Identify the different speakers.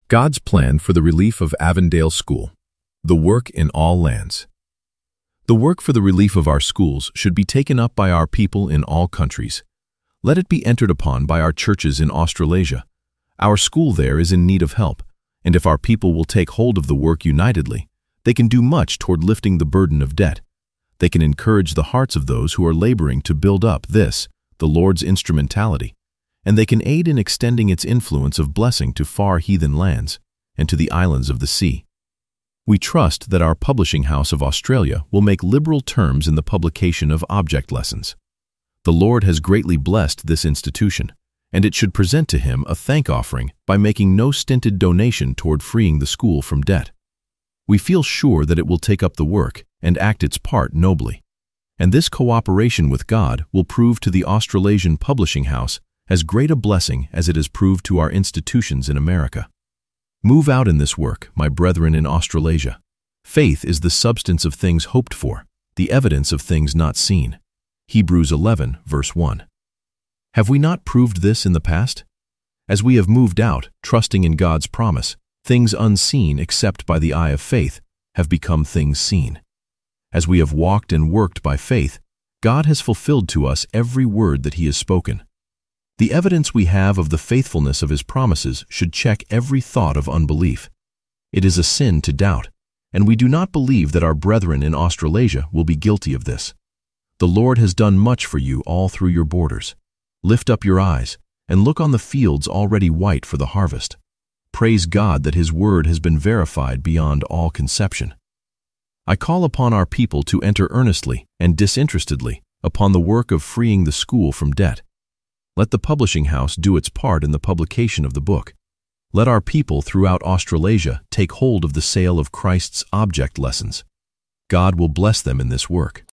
Speaker 1: God's plan for the relief of Avondale School. The work in all lands. The work for the relief of our schools should be taken up by our people in all countries. Let it be entered upon by our churches in Australasia. Our school there is in need of help, and if our people will take hold of the work unitedly, they can do much toward lifting the burden of debt. They can encourage the hearts of those who are laboring to build up this, the Lord's instrumentality, and they can aid in extending its influence of blessing to far heathen lands and to the islands of the sea. We trust that our publishing house of Australia will make liberal terms in the publication of object lessons. The Lord has greatly blessed this institution, and it should present to Him a thank offering by making no stinted donation toward freeing the school from debt. We feel sure that it will take up the work and act its part nobly, and this cooperation with God will prove to the Australasian publishing house as great a blessing as it has proved to our institutions in America. Move out in this work, my brethren in Australasia. Faith is the substance of things hoped for, the evidence of things not seen. Hebrews 11, verse 1. Have we not proved this in the past? As we have moved out, trusting in God's promise, things unseen except by the eye of faith have become things seen. As we have walked and worked by faith, God has fulfilled to us every word that He has spoken. The evidence we have of the faithfulness of His promises should check every thought of unbelief. It is a sin to doubt, and we do not believe that our brethren in Australasia will be guilty of this. The Lord has done much for you all through your borders. Lift up your eyes and look on the fields already white for the harvest. Praise God that His word has been verified beyond all conception. I call upon our people to enter earnestly and disinterestedly upon the work of freeing the school from debt. Let the publishing house do its part in the publication of the book. Let our people throughout Australasia take hold of the sale of Christ's object lessons. God will bless them in this work.